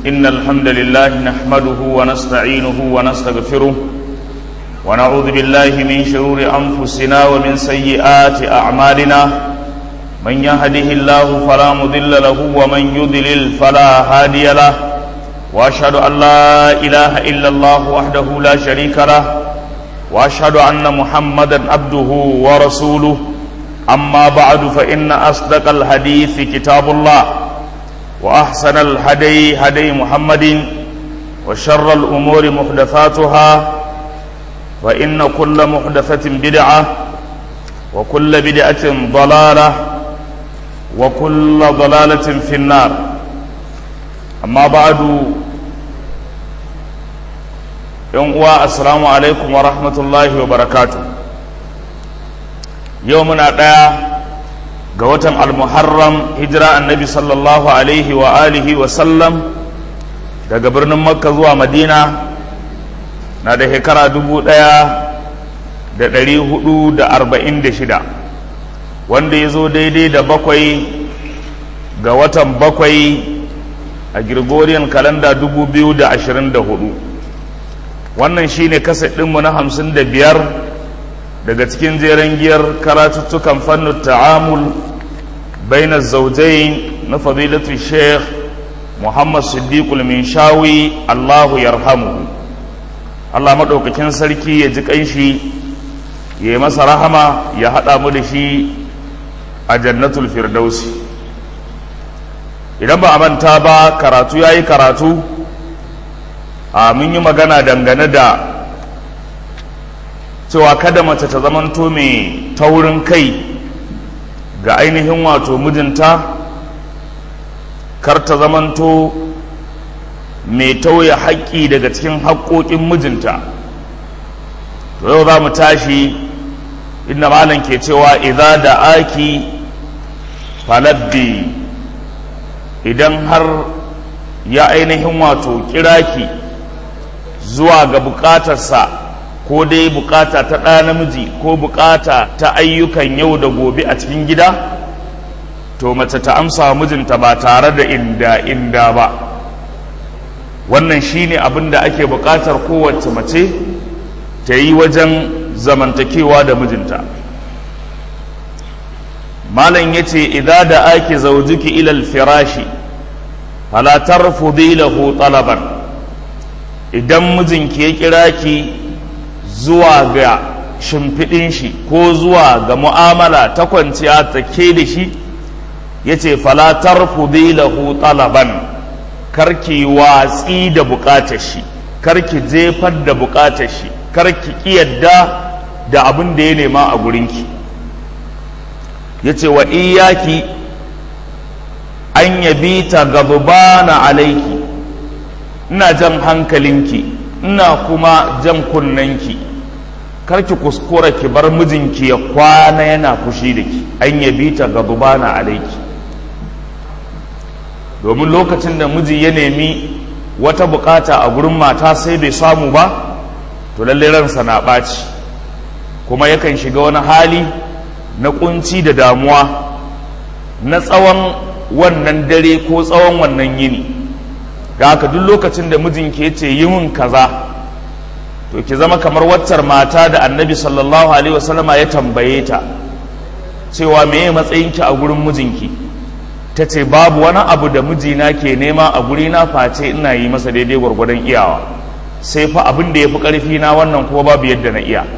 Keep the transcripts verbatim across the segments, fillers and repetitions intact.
إن الحمد لله نحمده ونستعينه ونستغفره ونعوذ بالله من شرور أنفسنا ومن سيئات أعمالنا من يهده الله فلا مضل له ومن يضلل فلا هادي له وأشهد أن لا إله إلا الله وحده لا شريك له وأشهد أن محمدا عبده ورسوله أما بعد فإن أصدق الحديث كتاب الله وأحسن الهدي هدي محمد وشر الأمور محدثاتها وإن كل محدثة بدعة وكل بدعة ضلالة وكل ضلالة في النار أما بعد يوم السلام عليكم ورحمة الله وبركاته يومنا دايا ga watan al-muharram hijira annabi sallallahu alaihi wa alihi wa sallam daga birnin makka zuwa madina na da shekara dubu daya da dari hudu da arba'in da shida wanda ya zo daidai da bakwai ga watan bakwai a Gregorian kalanda dubu biyu da ashirin da hudu. Wannan shine kaset ɗinmu na hamsin da biyar daga cikin jeren giyar karatuttukan fannin ta'amul bainar zaujain na fadilatu sheikh muhammad siddiqul minshawi allahu yarhamu. Allah maɗaukakin sarki ya ji ƙanshi ya yi masa rahama ya haɗa mu da shi a jannatul firdausi. Idan ba a manta ba, karatu ya yi karatu a mun yi magana dangane da cewa kada mace ta zamanto mai taurin kai ga ainihin wato mijinta, kar ta zamanto mai tauye haƙƙi daga cikin haƙƙoƙin mijinta. To yau za mu tashi inda malam ke cewa idza da aki falabbi, idan har ya ainihin wato kiraki zuwa ga bukatarsa, ko dai bukata ta ɗa namiji ko bukata ta ayyukan yau da gobe a cikin gida, to mace ta amsa mijinta ba tare da inda inda ba. Wannan shine abin da ake bukatar kowace mace ta yi wajen zamantakewa da mijinta. Malam yace idza da ake zawjuki ila al-firashi fala tarfudi lahu talaban, idan mijinki ya kira ki zuwa ga shimfiɗin shi ko zuwa ga mu'amala ta kwanciya ta ke da shi, ya ce falatar lahu talaban, karki watsi da buƙatar shi, karki jefar da buƙatar shi, karki ƙiyadda da abin da ya nema a gurinki. Ya ce wa iyaki an yabi ta gabana alaiki, ina jan hankalinki ina kuma jan kunnanki, karki kuskura ki bar mijinki ya kwana yana fushi da ki, an yabi ta gadubana alaiki. Domin lokacin da miji ya nemi wata bukata a gurin mata sai bai samu ba, to lalle ransa na ɓaci, kuma yakan shiga wani hali na kunci da damuwa na tsawon wannan dare ko tsawon wannan yini. ga haka duk lokacin da mijinki ya ce yi min kaza, to ki zama kamar waccar mata da annabi sallallahu alaihi wasallama ya tambaye ta cewa meye matsayinki a gurin mijinki. Ta ce babu wani abu da mijina ke nema a gurina face ina yi masa daidai gwargwadon iyawa, sai fa abin da ya fi ƙarfi na wannan kuma babu yadda na iya.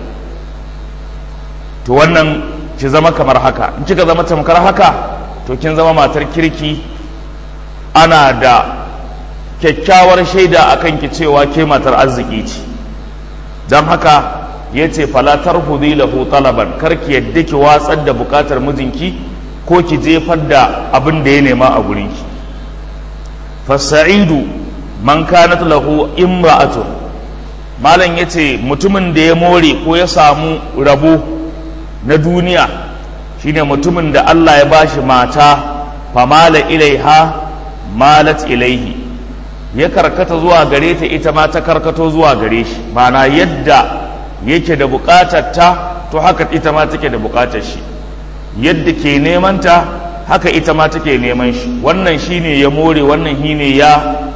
To wannan ki zama kamar haka. In kika zama tamkar haka, to kin zama matar kirki, ana da kyakkyawar shaida a kanki cewa ke matar arziki ce. Don haka ya ce falatar hudu lahu talaban, karki yadda ki watsar da bukatar mijinki ko ki jefar da abin da ya nema a gurinki. Fasa'idu man kanat lahu imra'atun, malam ya ce mutumin da ya more ko ya samu rabo na duniya shine mutumin da Allah ya bashi mata, famala ilaiha malat ilaihi, ya karkata zuwa gare ta ita ma ta karkato zuwa gare shi. Mana yadda yake da bukatar ta, to haka ita ma take da bukatar shi, yadda ke neman ta haka ita ma take neman shi. Wannan shine ya more, wannan shine ya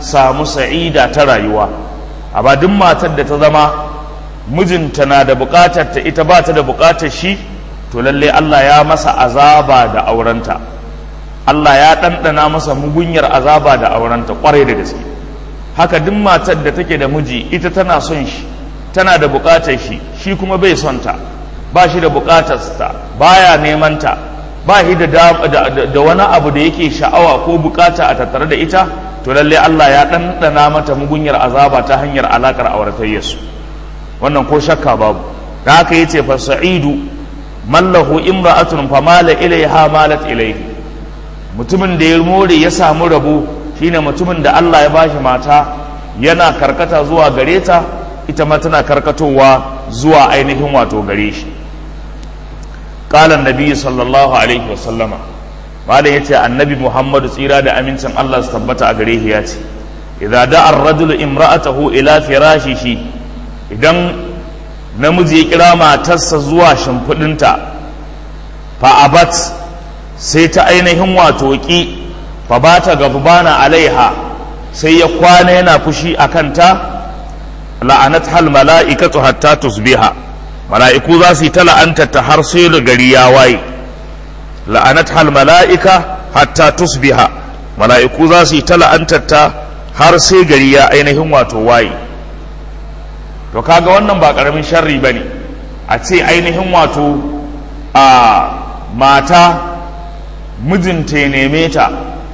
samu sa'ida ta rayuwa. Amma duk matar da ta zama mijinta na da bukatar ta ita ba ta da bukatar shi, to lalle Allah ya masa azaba da aurenta. Allah ya ɗanɗana masa mugunyar azaba da aurenta ƙwarai da gaske. Haka duk matar da take da miji ita tana son shi, tana da bukatar shi, shi kuma bai son ta, ba shi da bukatarsa, baya neman ta, ba shi da, da, da, da wani abu da yake sha'awa ko bukata a tattare da ita, to lalle Allah ya ɗanɗana mata mugunyar azaba ta hanyar alakar auratayyarsu. Wannan ko shakka babu. Da haka yace fa sa'idu mallahu imra'atun famala ilaiha malat ilaihi. Mutumin da ya more ya samu rabo shine mutumin da Allah ya bashi mata yana karkata zuwa gare ta, ita ma tana karkatowa zuwa ainihin wato gare shi. Qala annabi sallallahu alaihi wa sallama, malam yace annabi Muhammadu tsira da amincin Allah su tabbata a gare shi yace idza da'a ar-rajulu imra'atahu ila firashihi, idan namiji ya kira matarsa zuwa shimfidinta, fa abat sai ta ainihin wato ki, fa bata gabana alaiha sai ya kwana yana fushi akan ta, la'anat hal mala'ikatu hatta tusbiha, mala'iku za su yi ta la'antar ta har sai da gari ya waye. la'anat hal mala'ika hatta tusbiha, mala'iku za su yi ta la'antar ta har sai gari ya ainihin wato waye. To kaga wannan ba karamin sharri bane, a ce ainihin wato a mata mijinta ya neme ta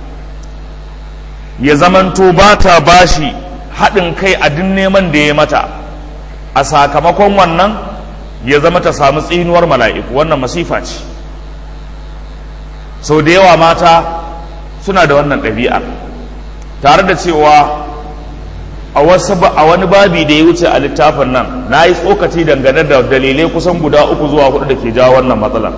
ya zamanto ba ta bashi haɗin kai a duk neman da ya mata, a sakamakon wannan ya zama ta samu tsinuwar mala'iku. Wannan masifa ce. Sau da yawa mata suna da wannan ɗabi'ar, tare da cewa a wasu a wani babi da ya wuce a littafin nan na yi tsokaci dangane da dalilai kusan guda uku zuwa hudu da ke jawo wannan matsalar.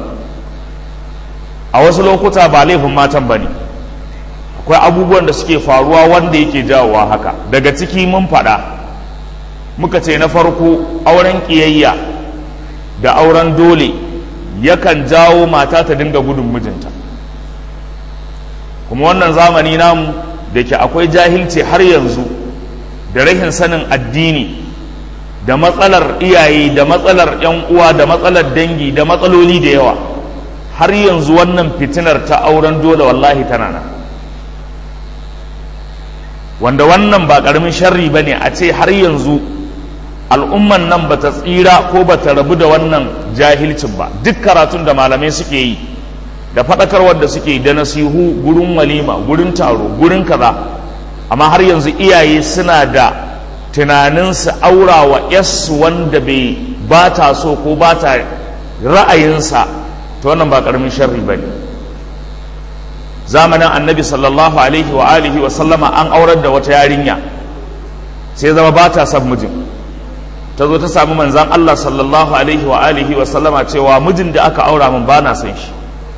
A wasu lokuta ba laifin matan ba ne, akwai abubuwan da suke faruwa wanda yake jawowa haka. Daga ciki mun faɗa muka ce na farko auren ƙiyayya da auren dole yakan jawo mata ta dinga gudun mijinta. Kuma wannan zamani namu da ke akwai jahilci har yanzu da rahin sanin addini da matsalar iyaye da matsalar yan uwa da matsalar dangi da matsaloli da yawa, har yanzu wannan fitinar ta auren dole wallahi tana nan, wanda wannan ba ƙaramin sharri ba ne a ce har yanzu al'umman nan ba ta tsira ko ba ta rabu da wannan jahilcin ba. Duk karatun da malamai suke yi da faɗakarwar da suke da nasihu gurin walima, gurin taro, gurin kaza, amma har yanzu iyaye suna da tunanin su aura wa yassu wanda bai ba ta so ko ba ta ra'ayinsa, ta wannan ba ƙaramin sharri ba ne. Zamanin annabi sallallahu alaihi wa alihi wa sallama an aurar da wata yarinya sai zama ba ta son mijin, ta zo ta sami manzan Allah sallallahu alaihi wa alihi wa sallama cewa mijin da aka aura min ba na son shi,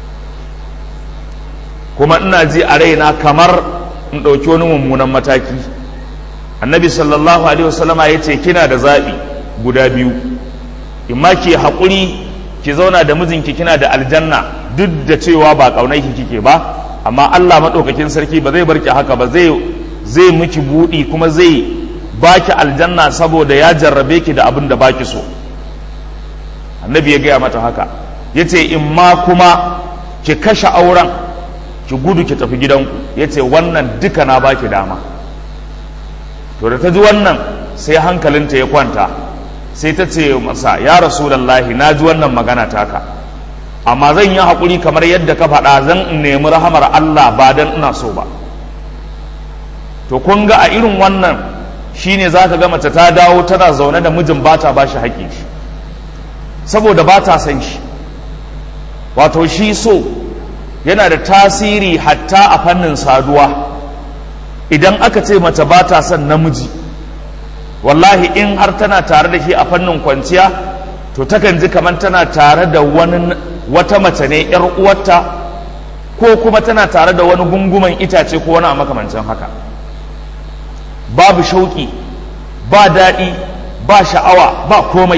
kuma ina ji a raina kamar in ɗauki wani mummunan mataki. Annabi sallallahu alaihi wa sallama ya ce kina da zaɓi guda biyu, imma ki haƙuri ki zauna da mijinki kina da aljanna duk da cewa ba ƙaunarki kike ba, amma Allah maɗaukakin sarki ba zai barki haka ba, zai zai miki buɗi kuma zai baki aljanna saboda ya jarrabe ki da abin da baki so. Annabi ya gaya mata haka, ya ce in ma kuma ki kashe auren ki gudu ki tafi gidanku, ya ce wannan duka na baki dama. To da ta ji wannan sai hankalinta ya kwanta, sai ta ce masa ya rasulallahi na ji wannan magana taka, amma zan yi haƙuri kamar yadda ka faɗa, zan nemi rahamar Allah ba don ina so ba. To kun ga a irin wannan shine za ka ga mace ta dawo tana zaune da mijin ba ta ba shi haƙƙi shi saboda ba ta san shi. Wato shi so yana da tasiri hatta a fannin saduwa. Idan aka ce mace ba ta son namiji, wallahi in har tana tare da shi a fannin kwanciya, to takan ji kamar tana tare da wani wata mace ne yar uwarta, ko kuma tana tare da wani gungumen itace ko wani a makamancin haka. Babu shauƙi, ba daɗi, ba sha'awa, ba komai.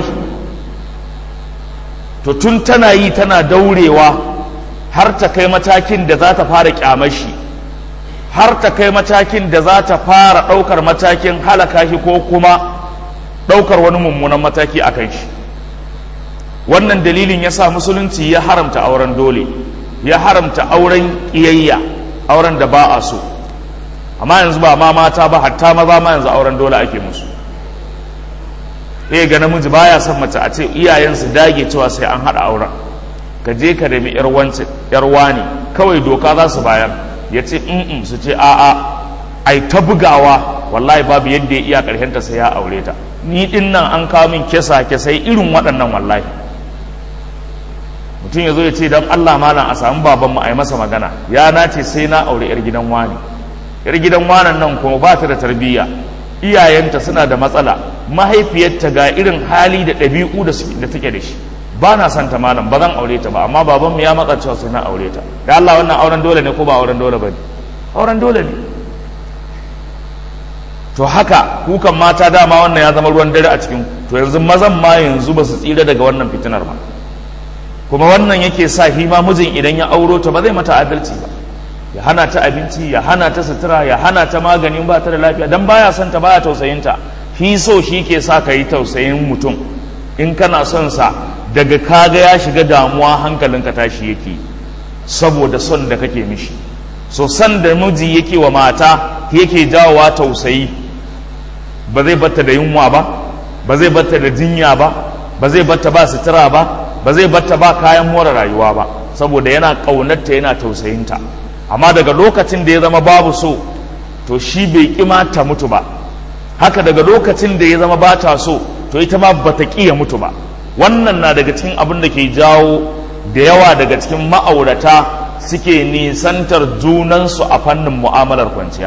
To tun tana yi tana daurewa har ta kai matakin da za ta fara ƙyamar shi, har ta kai matakin da za ta fara ɗaukar matakin halaka shi ko kuma ɗaukar wani mummunan mataki a kan shi. Wannan dalilin ya sa musulunci ya haramta auren dole, ya haramta auren ƙiyayya, auren da ba a so. Amma yanzu ba ma mata ba, hatta maza ma yanzu auren dole ake musu. Eh ga namiji baya son mace a ce iyayensu dage cewa sai an haɗa auren, ka je ka nemi yar wance yar wani, kawai doka za su bayar, ya ce in su ce a'a ai ta bugawa, wallahi babu yadda ya iya ƙarshenta sai ya aure ta. Ni din nan an kawo min kesa kesai irin waɗannan wallahi. Mutum ya zo ya ce don Allah malam a samu babanmu a yi masa magana, ya nace sai na aure yar gidan wani. Yar gidan wanan nan kuma ba ta da tarbiyya, iyayenta suna da matsala, mahaifiyarta ga irin hali da ɗabi'u da take da shi, ba na son ta malam, ba zan aure ta ba, amma babanmu ya matsa cewa sai na aure ta. Da Allah wannan auren dole ne ko ba auren dole ba ne? Auren dole ne. To haka kukan mata dama wannan ya zama ruwan dare a cikin, to yanzu mazan ma yanzu ba su tsira daga wannan fitinar ba. Kuma wannan yake sa hima mijin idan ya auro ta ba zai mata adalci ba, ya hana ta abinci, ya hana ta sutura, ya hana ta maganin ba ta da lafiya, dan baya son ta, baya tausayin ta. Shi so shi ke sa ka yi tausayin mutum. In kana son sa, daga kaga ya shiga damuwa hankalinka tashi yake, saboda son da kake mishi. So son da miji yake wa mata yake jawowa tausayi. Ba zai batta da yunwa ba, ba zai batta da jinya ba, ba zai batta ba sutura ba, ba zai batta ba kayan more rayuwa ba, saboda yana ƙaunarta, yana tausayinta. Amma daga lokacin da ya zama babu so, to shi bai ƙi ta mutu ba. Haka daga lokacin da ya zama ba ta so, to ita ma ba ta ƙi ya mutu ba. Wannan na daga cikin abin da ke jawo da yawa daga cikin ma'aurata suke nisantar junansu a fannin mu'amalar kwanciya,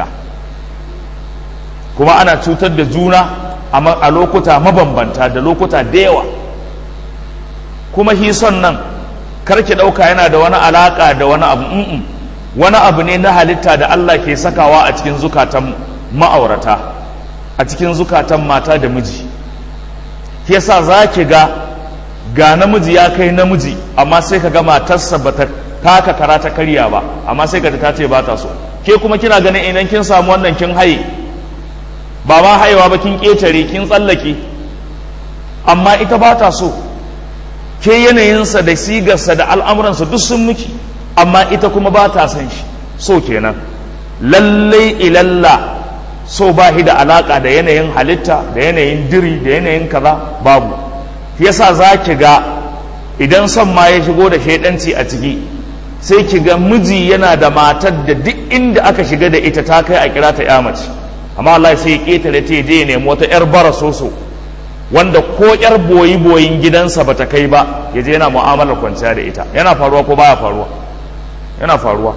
kuma ana cutar da juna a lokuta mabambanta da lokuta da yawa. Kuma hison nan karki ɗauka yana da wani alaƙa da wani abu, mm wani abu ne na halitta da Allah ke sakawa a cikin zukatan ma'aurata, a cikin zukatan mata da miji. Yasa za ki ga ga namiji ya kai namiji, amma sai ka ga matarsa ba ta taka kara ta karya ba, amma sai ka ta ce ba ta so. Ke kuma kina ganin idan kin samu wannan kin haye, ba ma haiwa ba, kin ƙetare, kin tsallake, amma ita ba ta so. Ke yanayinsa da sigarsa da al'amuransa duk sun miki, amma ita kuma ba ta son shi. So kenan lallai ilalla so ba shi da alaƙa da yanayin halitta, da yanayin diri, da yanayin kaza, babu. Yasa za ki ga idan son ma ya shigo da shaidanci a ciki, sai ki ga miji yana da matar da duk inda aka shiga da ita ta kai a kira ta ya mace, amma Allah sai ya ƙetare ta je ya nemi wata yar bara soso, wanda ko yar boyi boyin gidansa bata kai ba, ya je yana mu'amalar kwanciya da ita. Yana faruwa ko baya faruwa? Yana faruwa.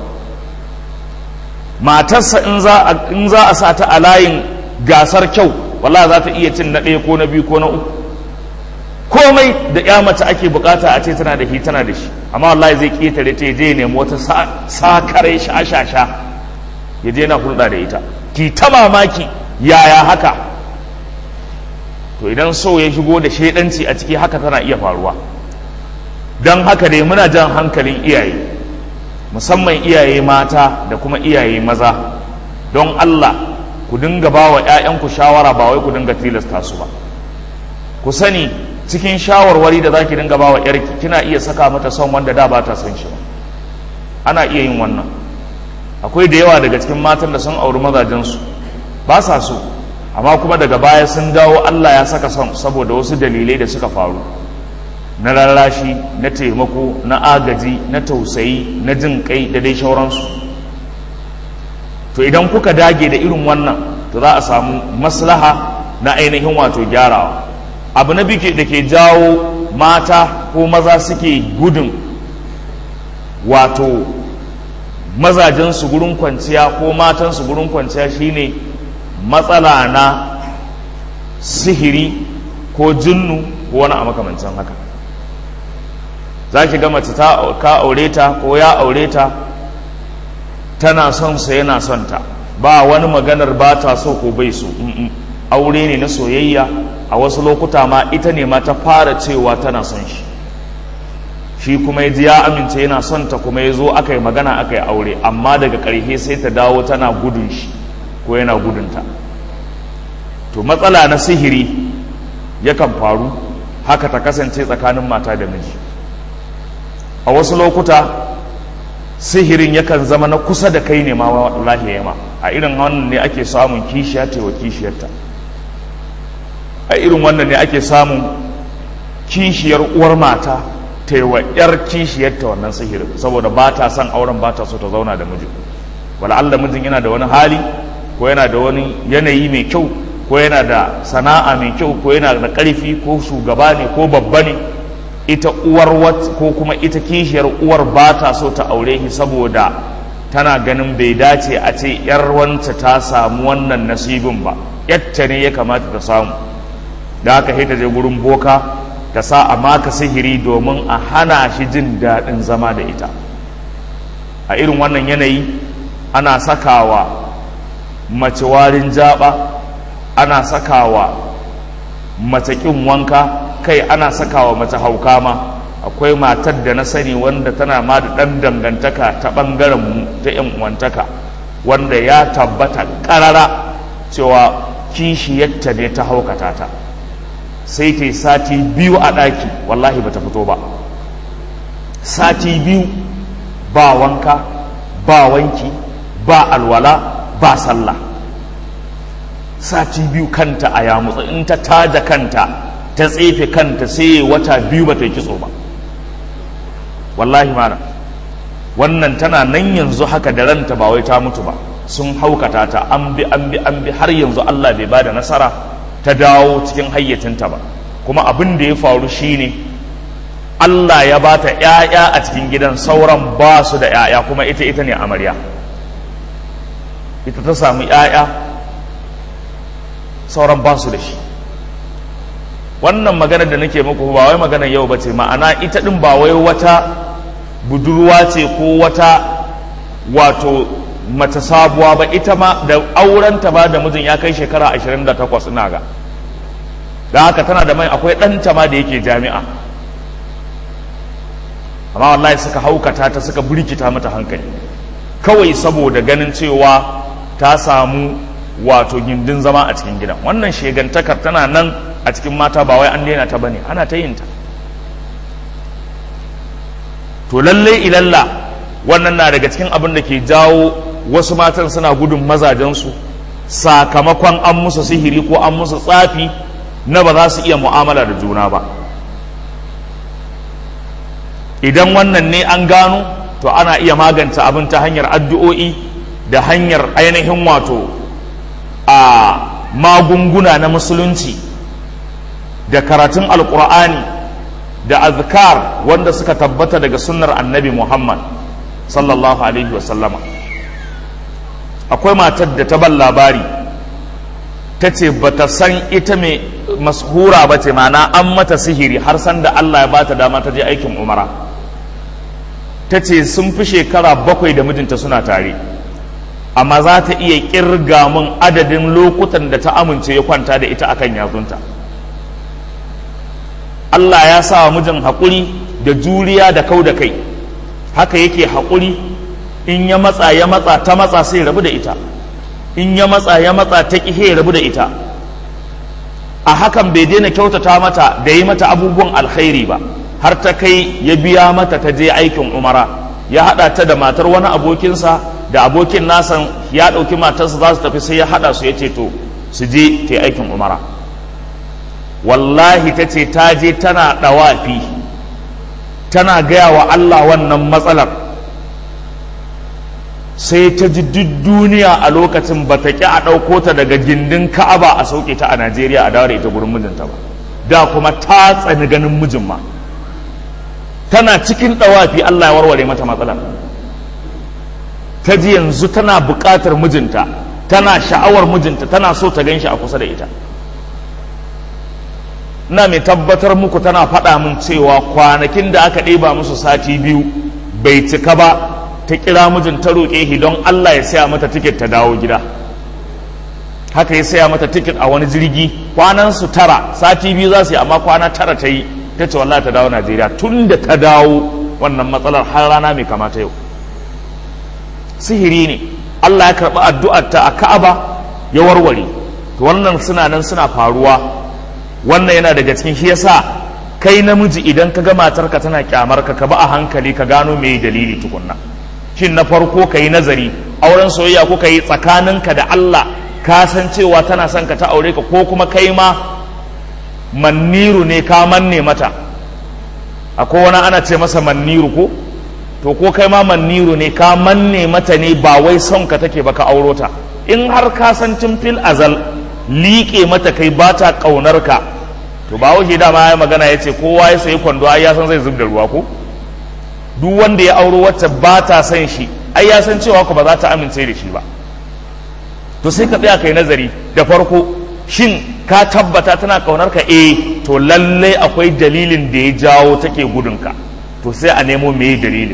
Matarsa in za a in za a sa ta a layin gasar kyau, wallahi za ta iya cin na ɗaya ko na biyu ko na uku. Komai da ya mace ake bukata a ce tana da shi tana da shi, amma wallahi zai ƙetare ta je ya nemi wata sakare shashasha, ya je yana hulɗa da ita. Ki ta mamaki yaya haka? To idan so ya shigo da shaidanci a ciki, haka tana iya faruwa. Don haka dai muna jan hankalin iyaye, musamman iyaye mata da kuma iyaye maza, don Allah ku dinga ba wa 'ya'yanku shawara, ba wai ku dinga tilasta su ba. Ku sani cikin shawarwari da za ki dinga ba wa 'yarki, kina iya saka mata son wanda da ba ta son shi ba. Ana iya yin wannan. Akwai da yawa daga cikin matan da sun auri mazajensu ba sa so, amma kuma daga baya sun dawo, Allah ya saka son saboda wasu dalilai da suka faru, na rarrashi, na taimako, na agaji, na tausayi, na jin kai da dai shauransu. To idan kuka dage da irin wannan, to za a samu maslaha na ainihin wato gyarawa. Abu na biyu da ke jawo mata ko maza suke gudun wato mazajensu gurin kwanciya ko matansu gurin kwanciya shine matsala na sihiri ko jinnu ko wani a makamancin haka. Za ki ga mace ta ka aure ta ko ya aure ta, tana son sa yana son ta, ba wani maganar ba ta so ko bai so, aure ne na soyayya. A wasu lokuta ma ita ne ma ta fara cewa tana son shi. shi kuma ya ji ya amince yana son ta, kuma ya zo aka yi magana aka yi aure, amma daga ƙarshe sai ta dawo tana gudun shi ko yana gudunta. To matsala na sihiri yakan faru haka ta kasance tsakanin mata da miji. A wasu lokuta sihirin yakan zama na kusa da kai ne ma wallahi ya ma, a irin wannan ne ake samun kishiya ta wa kishiyarta, a irin wannan ne ake samun kishiyar uwar mata ta yi wa ‘yar kishiyarta wannan sihirin, saboda ba ta son auren, ba ta so ta zauna da mijin. Wala Allah mijin yana da wani hali ko yana da wani yanayi mai kyau ko yana da sana'a mai kyau ko yana da ƙarfi ko shugaba ne ko babba ne, ita uwar ko kuma ita kishiyar uwar ba ta so ta aure shi saboda tana ganin bai dace a ce ‘yar wanta ta samu wannan nasibin ba, ‘yatta ne ya kamata ta samu. Da haka sai ta je gurin boka ta sa a maka sihiri domin a hana shi jin daɗin zama da ita. A irin wannan yanayi ana sakawa mace warin jaba, ana sakawa mace ƙin wanka, kai ana sakawa mace hauka ma. Akwai matar da na sani wanda tana ma da ɗan dangantaka ta ɓangaren mu ta ‘yan uwantaka, wanda ya tabbata ƙarara cewa kishiyarta ne ta haukata ta, sai ta sati biyu a ɗaki wallahi bata fito ba. Sati biyu ba wanka ba wanki ba alwala ba sallah, sati biyu kanta a yamutsa, in ta taja kanta ta tsefe kanta sai wata biyu bata yi kitso ba. Wallahi mana wannan tana nan yanzu haka da ranta, ba wai ta mutu ba, sun haukata ta, an bi an bi an bi har yanzu Allah bai bada nasara ta dawo cikin hayyacinta ba. Kuma abin da ya faru shine Allah ya bata ƴaƴa a cikin gidan, sauran ba su da ƴaƴa, kuma ita ita ne amarya, ita ta samu ƴaƴa, sauran ba su da shi. Wannan magana da nake muku ba wai magana yau ba ce, ma'ana ita din ba wai wata budurwa ce ko wata wato mace sabuwa ba, ita ma da aurenta ba da mijin ya kai shekara ashirin da takwas ina ga, da haka tana da mai, akwai ɗanta ma da yake jami'a, amma wallahi suka haukata ta, suka burkita mata hankali kawai saboda ganin cewa ta samu wato gindin zama a cikin gidan. Wannan shegantakar tana nan a cikin mata, ba wai an daina ta bane, ana ta yin ta. To lalle ilalla wannan na daga cikin abin da ke jawo wasu matan suna gudun mazajensu sakamakon an musu sihiri ko an musu tsafi na ba za su iya mu'amala da juna ba. Idan wannan ne an gano, to ana iya magance abin ta hanyar addu'o'i da hanyar ainihin wato a magunguna na musulunci da karatun alkur'ani da azkar wanda suka tabbata daga sunnar annabi Muhammad sallallahu alaihi wasallama. Akwai matar da ta ban labari, ta ce ba ta san ita mai mashura ba ce, mana an mata sihiri har san da Allah ya ba ta dama ta je aikin umara. Ta ce sun fi shekara bakwai da mijinta suna tare, amma za ta iya kirga mun adadin lokutan da ta amince ya kwanta da ita akan yatsunta. Allah ya sa wa mijin haƙuri da juriya da kau da kai, haka yake haƙuri, in ya matsa ya matsa ta matsa sai rabu da ita, in ya matsa ya matsa ta ƙihe rabu da ita. A hakan bai daina kyautata mata da yi mata abubuwan alkhairi ba, har ta kai ya biya mata ta je aikin umara, ya haɗa ta da matar wani abokinsa, da abokin nasan ya ɗauki matarsa za su tafi, sai ya haɗa su ya ce to su je ta aikin umara. Wallahi ta ce ta je tana ɗawafi, tana gaya wa Allah wannan matsalar, sai ta ji duk duniya a lokacin ba ta ƙi a ɗauko ta daga gindin Ka'aba a sauke ta a Najeriya a dawo da ita gurin mijinta ba, da kuma ta tsani ganin mijin ma. Tana cikin ɗawafi Allah ya warware mata matsalar, ta ji yanzu tana buƙatar mijinta, tana sha'awar mijinta, tana so ta gan shi a kusa da ita. Ina mai tabbatar muku tana faɗa min cewa kwanakin da aka ɗeba musu sati biyu bai cika ba, ta kira mijin ta roƙe shi don Allah ya saya mata tiket ta dawo gida. Haka ya saya mata tiket a wani jirgi, kwanan su tara, sati biyu za su yi amma kwana tara ta yi ta ce wallahi ta dawo Najeriya. Tun da ta dawo wannan matsalar har rana mai kamata yau. Sihiri ne, Allah ya karɓi addu'arta a Ka'aba ya warware. To wannan suna nan suna faruwa, wannan yana daga cikin shi yasa kai namiji idan ka ga matarka tana kyamar ka ka ba a hankali ka gano me dalili tukunna. Shin na farko ka yi nazari, auren soyayya ko ka yi tsakaninka da Allah, ka san cewa tana son ka ta aure ka, ko kuma kai ma manniru ne ka manne mata. Akwai wani ana ce masa manniru ko, to ko kai ma manniru ne ka manne mata ne, ba wai son ka take ba ka auro ta. In har ka san tun fil azal liƙe mata kai ba ta ƙaunar ka, to ba wuce dama ya magana ya ce kowa ya sayi kwando ai ya san zai zub da ruwa ko. Duk wanda ya auro wacce ba ta son shi ai ya san cewa ku ba za ta amince da shi ba. To sai ka tsaya kai nazari da farko, shin ka tabbata tana kaunar ka? Eh, to lalle akwai dalilin da ya jawo take gudunka, to sai a nemo me dalilin.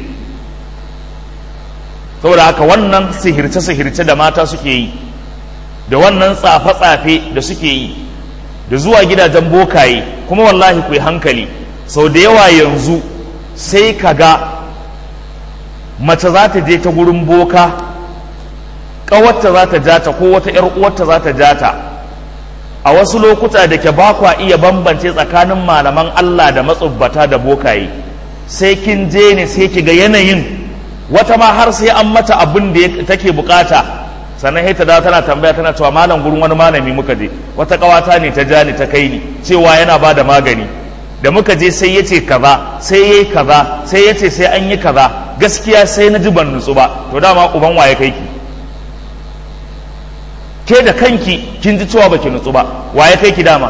Saboda haka wannan sihirce sihirce da mata suke yi, da wannan tsafe tsafe da suke yi, da zuwa gidajen bokaye, kuma wallahi ku yi hankali, sau da yawa yanzu sai ka ga mace za ta je ta gurin boka, ƙawarta za ta jata ko wata ‘yar uwarta za ta jata. A wasu lokuta da ke ba kwa iya bambance tsakanin malaman Allah da matsubbata da bokaye, sai kin je ne sai ki ga yanayin, wata ma har sai an mata abin da take bukata, sannan sai ta dawo tana tambaya tana cewa malam gurin wani malami muka je, wata ƙawata ne ta ja ni ta kai ni cewa yana ba da magani, da muka je sai ya ce kaza, sai ya yi kaza, sai ya ce sai an yi kaza, gaskiya sai na ji ban nutsu ba. To dama uban waye kai ki? Ke da kanki kin ji cewa baki nutsu ba, waye kai ki dama?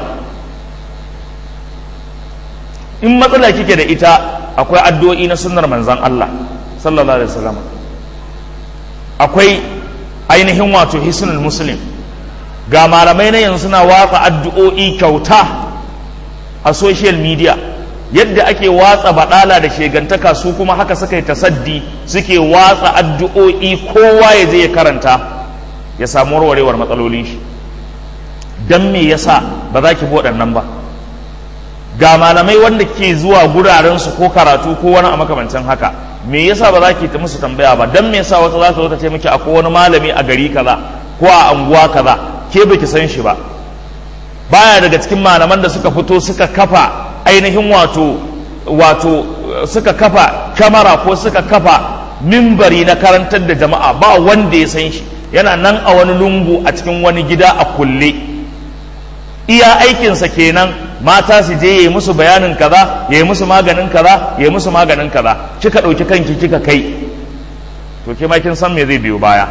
In matsala kike da ita, akwai addu'o'i na sunnar manzon Allah sallallahu alaihi wasallam, akwai ainihin wato hisnul muslim, ga malamai na yanzu suna watsa addu'o'i kyauta a social media. Yadda ake watsa badala da shegantaka, su kuma haka suka yi tasaddi, suke watsa addu'o'i, kowa ya je ya karanta ya samu warwarewar matsalolin shi. Dan me yasa ba za ki bi waɗannan ba? Ga malamai wanda ke zuwa guraren su ko karatu ko wani a makamancin haka, me yasa ba za ki ta musu tambaya ba? Dan me yasa wata za ta zo ta ce miki akwai wani malami a gari kaza ko a anguwa kaza, ke baki san shi ba? Baya daga cikin malaman da suka fito suka kafa ainihin wato wato suka kafa kamara ko suka kafa mimbari na karantar da jama'a, ba wanda ya san shi, yana nan a wani lungu a cikin wani gida a kulle. Iya aikinsa kenan mata su je yayi musu bayanin kaza, yayi musu maganin kaza, yayi musu maganin kaza. Kika ɗauki kanki kika kai, to ke ma kin san me zai biyo baya.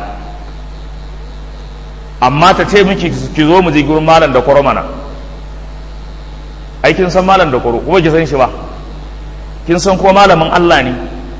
Amma ta ce miki ki zo mu je gurin malam da kwaro mana, ai kin san malam da kwaro kuma ki san shi ba, kin san ko malamin Allah ne,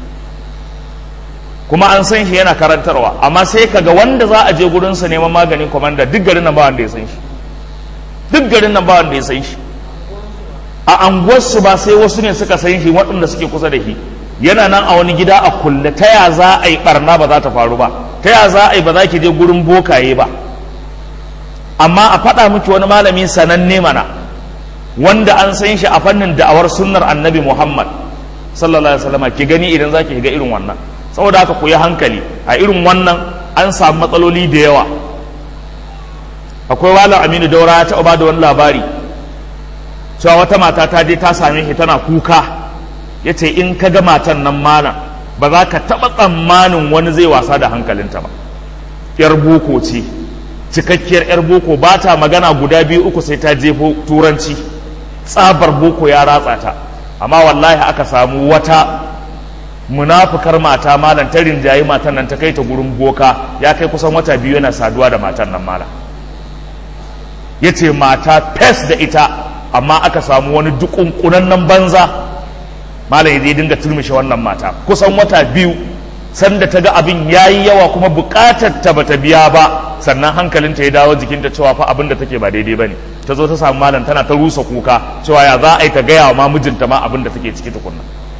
kuma an san shi yana karantarwa. Amma sai kaga wanda za a je gurinsa neman maganin komanda, duk garin nan ba wanda ya san shi, duk garin nan ba wanda ya san shi. A anguwarsu ba sai wasu ne suka san shi, waɗanda suke kusa da shi. Yana nan a wani gida a kulle. Ta ya za a yi barna ba za ta faru ba? Ta ya za a yi ba za ki je gurin bokaye ba? Amma a faɗa miki wani malami sananne mana, wanda an san shi a fannin da'awar sunnar annabi Muhammad sallallahu alaihi wasallam, ki gani idan za ki ga irin wannan. Saboda haka ku yi hankali a irin wannan, an samu matsaloli da yawa. Akwai Malam Aminu Daura ya taɓa ba da wani labari cewa wata mata ta je ta same shi tana kuka, ya ce in ka ga matan nan malam ba za ka taɓa tsammanin wani zai wasa da hankalinta ba. Yar boko ce, cikakkiyar yar boko, ba ta magana guda biyu uku sai ta jefo turanci, tsabar boko ya ratsa ta. Amma wallahi aka samu wata munafukar mata malam ta rinjayi matan nan ta kai ta gurin boka, ya kai kusan wata biyu yana saduwa da matan nan malam. Ya ce mata fes da ita, amma aka samu wani dukunkunan banza malam ya dinga turmishe wannan mata kusan wata biyu, sanda ta ga abin yayi yawa kuma bukatar ta bata biya ba, sannan hankalinta ya dawo jikinta cewa fa abin da take ba daidai bane. Ta zo ta samu malam tana ta rusa kuka cewa ya za a yi ta gaya wa ma mijinta ma abin da take ciki tukunna.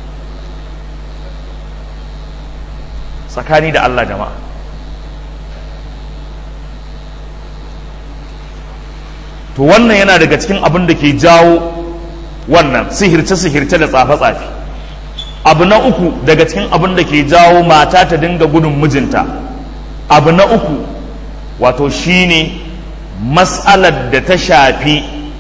Tsakani da Allah jama'a, to wannan yana daga cikin abin da ke jawo wannan sihirce-sihirce da tsafe-tsafe. Abu na uku daga cikin abin da ke jawo mata ta dinga gudun mijinta, abu na uku wato shine matsalar da ta shafi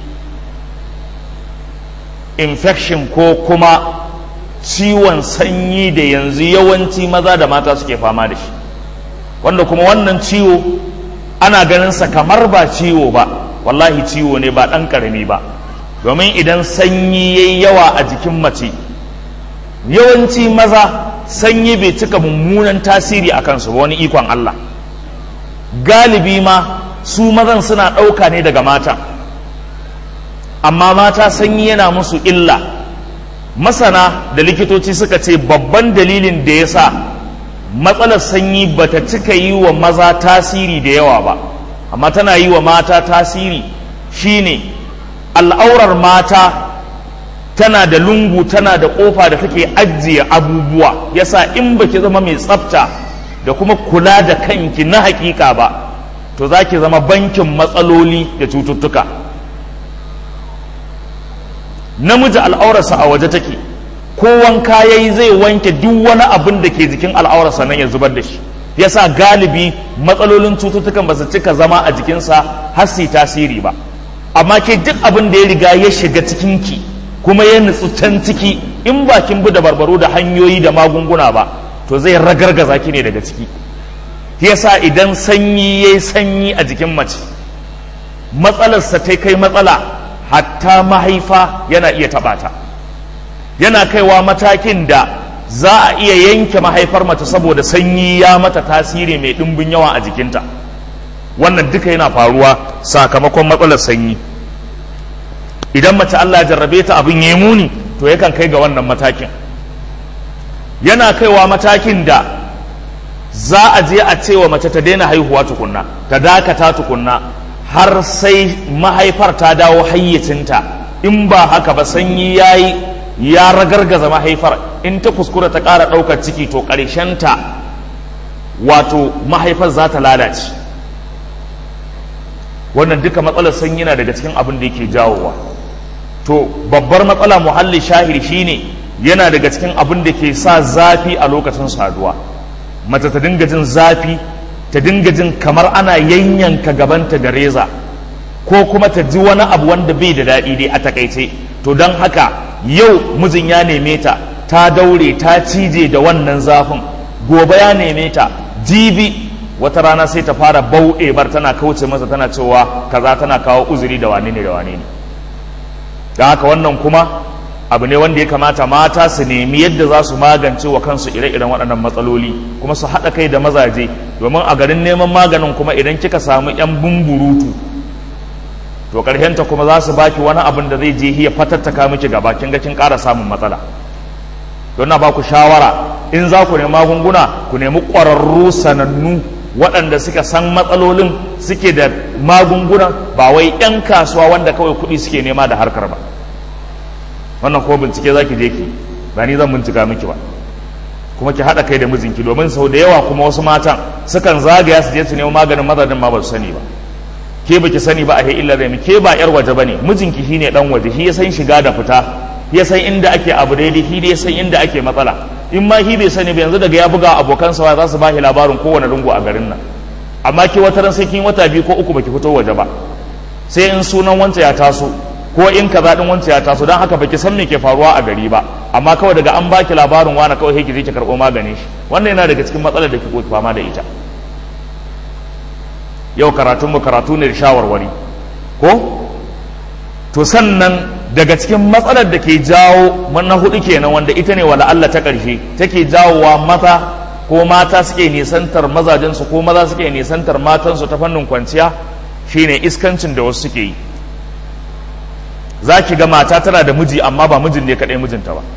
infection ko kuma ciwon sanyi da yanzu yawanci maza da mata suke fama da shi, wanda kuma wannan ciwo ana ganin sa kamar ba ciwo ba, wallahi ciwo ne ba ɗan ƙarami ba. Domin idan sanyi yayi yawa a jikin mace, yawanci maza sanyi bai cika mummunan tasiri a kansu ba, wani ikon Allah. Galibi ma su mazan suna ɗauka ne daga mata, amma mata sanyi yana musu illa. Masana da likitoci suka ce babban dalilin da ya sa matsalar sanyi bata cika yi wa maza tasiri da yawa ba, amma tana yi wa mata tasiri, shine al'aurar mata tana da lungu, tana da ƙofa da take ajiye abubuwa, yasa in baki zama mai tsafta da kuma kula da kanki na hakika ba, to za ki zama bankin matsaloli da cututtuka. Namiji al'aurarsa a waje take, ko wanka yayi zai wanke duk wani abin da ke jikin al'aurarsa nan ya zubar da shi, yasa galibi matsalolin cututtukan ba su cika zama a jikinsa har su tasiri ba. Amma ke duk abin da ya riga ya shiga cikinki kuma ya nutsu can ciki, in ba kin bi da barbaro da hanyoyi da magunguna ba, to zai ragargaza ki ne daga ciki. Yasa idan sanyi yayi sanyi a jikin mace, matsalarsa ta kai matsala, hatta mahaifa yana iya taɓa ta, yana kaiwa matakin da za a iya yanke mahaifar mace saboda sanyi ya mata tasiri mai ɗimbin yawa a jikinta. Wannan duka yana faruwa sakamakon matsalar sanyi. Idan mace Allah ya jarrabe ta abin ya muni, to yakan kai ga wannan matakin. Yana kaiwa matakin da za a je a cewa mace ta daina haihuwa tukunna, ta dakata tukunna, har sai mahaifar ta dawo hayyacinta. In ba haka ba sanyi yayi ya ragargaza mahaifar, in ta kuskura ta ƙara ɗaukar ciki, to ƙarshenta wato mahaifar za ta lalace. Wannan duka matsalar sanyi na daga cikin abin da yake jawowa. To babbar matsala muhalli shahiri shine yana daga cikin abin da ke sa zafi a lokacin saduwa. Mace ta dinga jin zafi, ta dinga jin kamar ana yanyanka gabanta da reza, ko kuma ta ji wani abu wanda bai da daɗi dai a takaice. To don haka yau mijin ya neme ta, ta daure ta cije da wannan zafin, gobe ya neme ta, jibi wata rana sai ta fara bauɗe bar tana kauce masa, tana cewa kaza, tana kawo uzuri da wane ne da wane ne. Don haka wannan kuma abu ne wanda ya kamata mata su nemi yadda za su magance wa kansu ire-iren waɗannan matsaloli, kuma su haɗa kai da mazaje, domin a garin neman maganin kuma idan kika samu 'yan bumburutu, to ƙarshenta kuma za su baki wani abin da zai je ya fatattaka miki gaba, kin ga kin ƙara samun matsala. Don na ba ku shawara, in za ku nemi magunguna, ku nemi ƙwararru sanannu waɗanda suka san matsalolin, suke da magungunan, ba wai 'yan kasuwa wanda kawai kuɗi suke nema da harkar ba. Wannan ko bincike za ki je ki, ba ni zan bincika miki ba, kuma ki haɗa kai da mijinki, domin sau da yawa kuma wasu matan sukan zagaya su je su nemi maganin mazajen ma ba su sani ba. Ke baki sani ba a he illa zai ke ba yar waje bane, mijinki shine dan waje, shi ya san shiga da fita, ya san inda ake abu daidai, shi ya san inda ake matsala. In ma shi bai sani ba, yanzu daga ya buga abokan sa za su ba shi labarin kowane lungu a garin nan. Amma ke wata ran sai kin wata biyu ko uku baki fito waje ba, sai in sunan wanta ya taso ko in kaza din wanta ya taso, dan haka baki san me ke faruwa a gari ba, amma kawai daga an baki labarin wani kawai sai ki je ki karɓo maganin shi. Wannan yana daga cikin matsalar da kike fama da ita. Yau karatun mu karatu ne da shawarwari ko to, sannan daga cikin matsalar da ke jawo na hudu kenan, wanda ita ne wala Allah ta ƙarshe take jawowa mata ko mata suke nisantar mazajensu ko maza suke nisantar matansu ta fannin kwanciya, shine iskancin da wasu suke yi. Za ki ga mata tana da miji amma ba mijin ne kaɗai mijinta ba.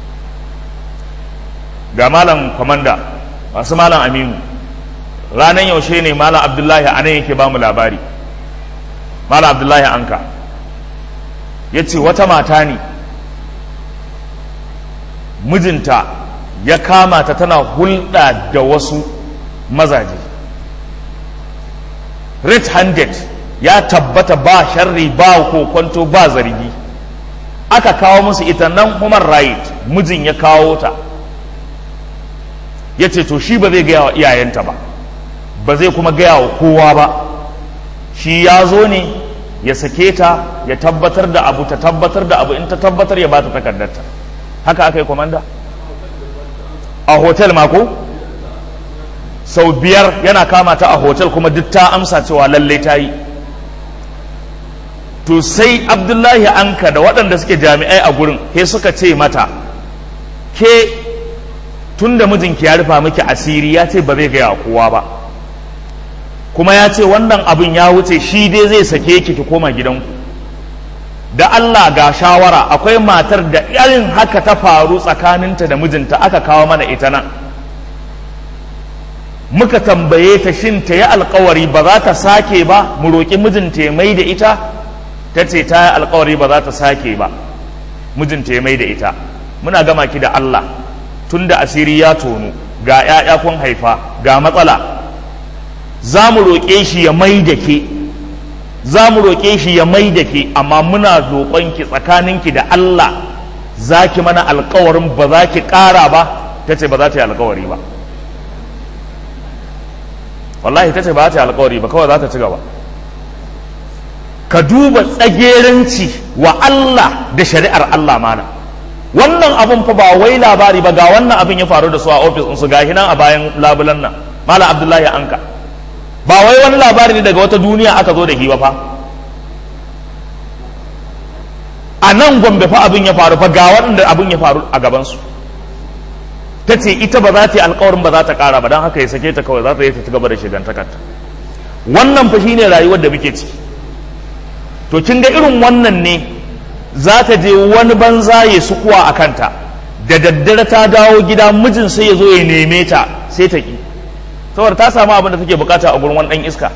Ga malam kwamanda, masu malam Aminu, ranar yaushe ne malam Abdullahi a nan yake ba mu labari, malam Abdullahi Anka ya ce wata mata ne mijinta ya kama ta tana hulɗa da wasu mazaje, red handed, ya tabbata ba sharri ba kokonto ba zargi, aka kawo musu ita nan human right, mijin ya kawo ta ya ce to shi ba zai gaya wa iyayenta ba, ba zai kuma gaya wa kowa ba, shi ya zo ne ya sake ta ya tabbatar da abu, ta tabbatar da abu, in ta tabbatar ya ba ta takardarta. Haka aka yi komanda a hotel mako sau biyar yana kama ta a hotel kuma duk ta amsa cewa lallai ta yi. To sai Abdullahi Anka da waɗanda suke jami'ai a gurin he suka ce mata, ke tun da mijinki ya rufa miki asiri ya ce ba zai gaya kowa ba, kuma ya ce wannan abin ya wuce, shi dai zai sake ki ki koma gidanku, da Allah ga shawara, akwai matar da irin haka ta faru tsakaninta da mijinta, aka kawo mana ita nan, muka tambaye ta shin ta yi alkawari ba za ta sake ba, mu roƙi mijinta ya mai da ita, ta ce ta yi alkawari ba za ta sake ba, mijinta ya mai da ita. Muna gama ki da Allah, tun da asiri ya tonu, ga 'ya'ya kun haifa, ga matsala, za mu roƙe shi ya mai da ke, za mu roƙe shi ya mai da ke, amma muna roƙonki tsakaninki da Allah za ki mana alkawarin ba za ki ƙara ba. Ta ce ba za ta yi alkawari ba, wallahi ta ce ba za ta yi alkawari ba, kawai za ta ci gaba. Ka duba tsageranci wa Allah da shari'ar Allah mana. Wannan abun fa ba wai labari ba, ga wannan abin ya faru da su a ofis ɗinsu, ga hinan a bayan labulan nan, Malam Abdullahi Anka. Ba wai wani labari ne daga wata duniya aka zo da shi ba fa. A nan Gombe fa abin ya faru fa, ga waɗanda abin ya faru a gabansu. Ta ce ita ba za ta yi alkawarin ba za ta ƙara ba, don haka ya sake ta kawai, za ta yi ta gaba da shigantakarta. Wannan fa shine rayuwar da muke ciki. To kin ga irin wannan ne za ta je wani banza ya sukuwa a kanta, da daddare ta dawo gida mijin sai ya zo ya neme ta sai ta ki, saboda ta samu abin da take bukata a gurin wani ɗan iska.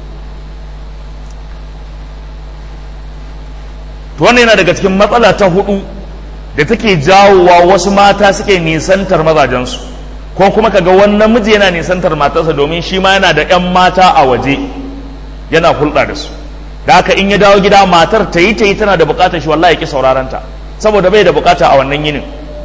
To wannan yana daga cikin matsala ta hudu da take jawowa wasu mata suke nisantar mazajensu, ko kuma kaga wannan miji yana nisantar matarsa domin shi ma yana da 'yan mata a waje yana hulɗa da su, da haka in ya dawo gida matar ta yi ta yi tana da bukatar shi, wallahi ki sauraron ta saboda bai da bukata a wannan yinin.